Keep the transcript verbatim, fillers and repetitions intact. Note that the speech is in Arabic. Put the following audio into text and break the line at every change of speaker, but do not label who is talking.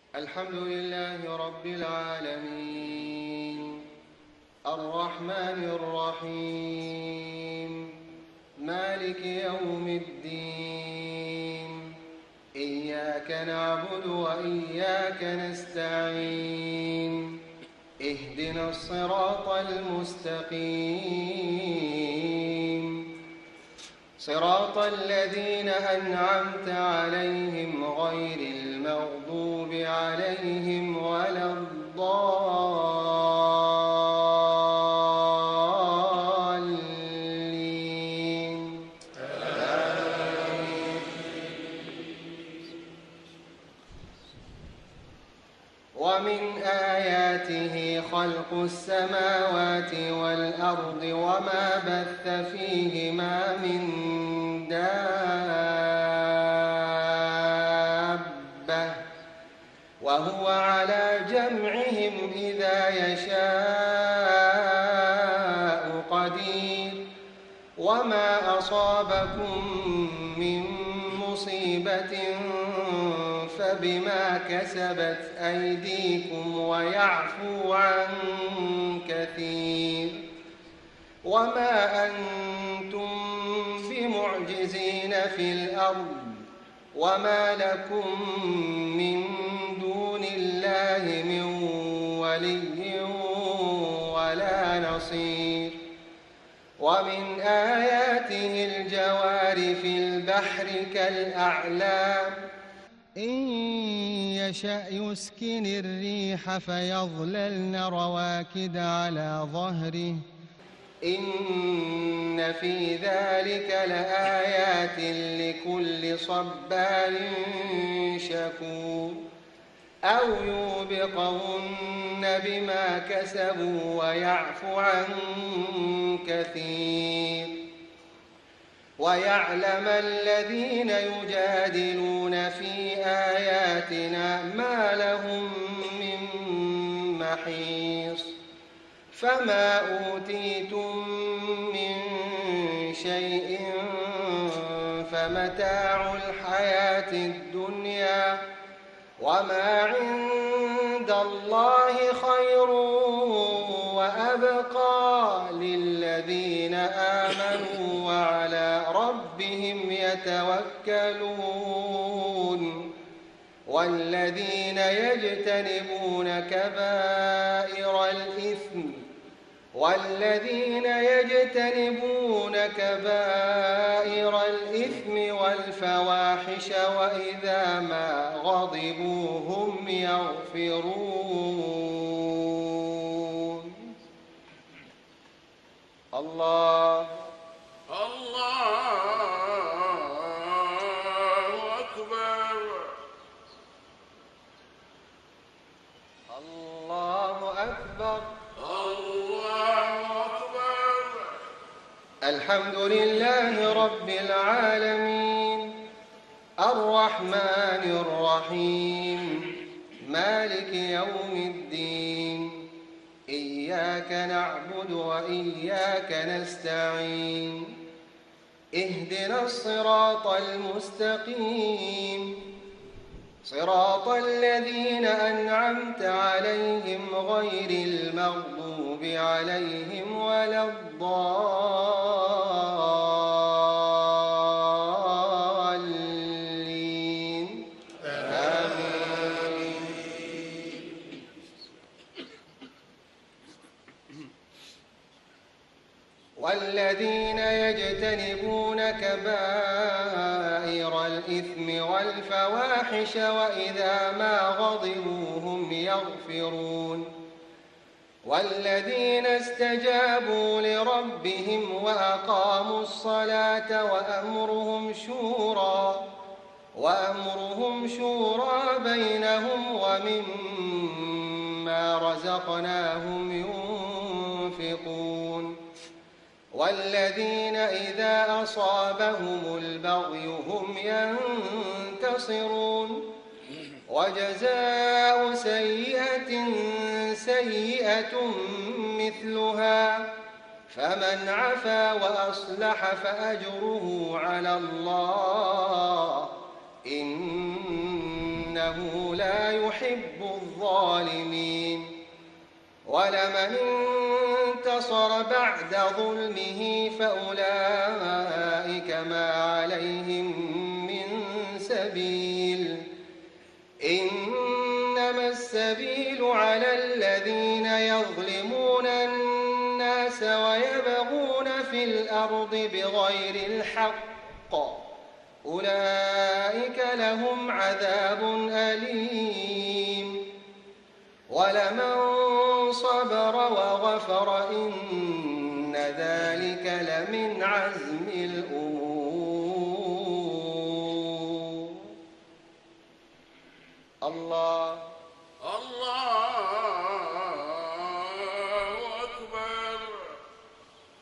الحمد لله رب العالمين الرحمن الرحيم مالك يوم الدين إياك نعبد وإياك نستعين اهدنا الصراط المستقيم صراط الذين أنعمت عليهم غير المغضوب عليهم ولا الضالين آمين. ومن آياته خلق السماوات والأرض وما بث فيهما من دابة وهو على جمعهم إذا يشاء قدير وما أصابكم من مصيبة فبما كسبت أيديكم ويعفو عن كثير وما أنتم بمعجزين في الأرض وما لكم من دون الله من ولي ولا نصير ومن آياته الجوار في البحر كالأعلام إن يشأ يسكن الريح فيظللن رواكد على ظهره إن في ذلك لآيات لكل صبار شكور أو يوبقهن بما كسبوا ويعفو عن كثير ويعلم الذين يجادلون في آياتنا ما لهم من محيص فما أوتيتم من شيء فمتاع الحياة الدنيا وما عند الله خير وأبقى للذين آمنوا وعلى ربهم يتوكلون والذين يجتنبون كبائر الإثم والذين يجتنبون كبائر الإثم والفواحش وإذا ما غضبوا هم يغفرون الله
الله أكبر
الله أكبر
الله أكبر
الحمد لله رب العالمين الرحمن الرحيم مالك يوم الدين إياك نعبد وإياك نستعين اهدنا الصراط المستقيم صراط الذين أنعمت عليهم غير المغضوب عليهم ولا الضالين آمين. والذين يجتنبون كبائر الإثم والفواحش وإذا ما غضبوا هم يغفرون والذين استجابوا لربهم وأقاموا الصلاة وأمرهم شورى وأمرهم شورى بينهم ومما رزقناهم ينفقون والذين إذا أصابهم البغي هم ينتصرون وجزاء سيئة سيئة مثلها فمن عفا وأصلح فأجره على الله إن إنه لا يحب الظالمين. ولمن انتصر بعد ظلمه فأولئك ما عليهم من سبيل، إنما السبيل على الذين يظلمون الناس ويبغون في الأرض بغير الحق، أولئك لهم عذاب أليم. ولمن صبر وغفر إن ذلك لمن عزم الأمور. الله